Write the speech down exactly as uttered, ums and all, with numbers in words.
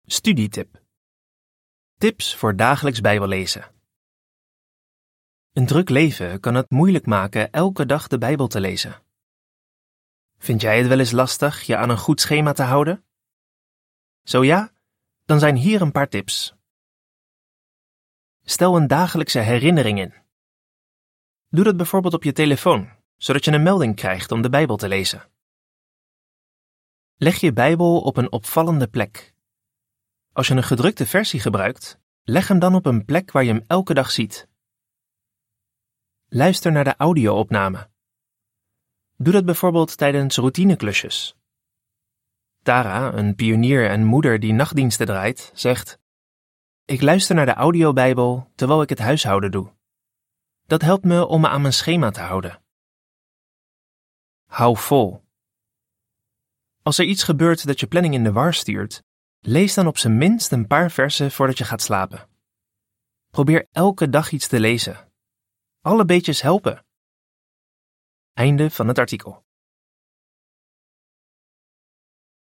Studietip. Tips voor dagelijks Bijbellezen. Een druk leven kan het moeilijk maken elke dag de Bijbel te lezen. Vind jij het wel eens lastig je aan een goed schema te houden? Zo ja, dan zijn hier een paar tips. Stel een dagelijkse herinnering in. Doe dat bijvoorbeeld op je telefoon, zodat je een melding krijgt om de Bijbel te lezen. Leg je Bijbel op een opvallende plek. Als je een gedrukte versie gebruikt, leg hem dan op een plek waar je hem elke dag ziet. Luister naar de audio-opname. Doe dat bijvoorbeeld tijdens routineklusjes. Tara, een pionier en moeder die nachtdiensten draait, zegt: Ik luister naar de audiobijbel terwijl ik het huishouden doe. Dat helpt me om me aan mijn schema te houden. Hou vol. Als er iets gebeurt dat je planning in de war stuurt, lees dan op zijn minst een paar versen voordat je gaat slapen. Probeer elke dag iets te lezen. Alle beetjes helpen. Einde van het artikel.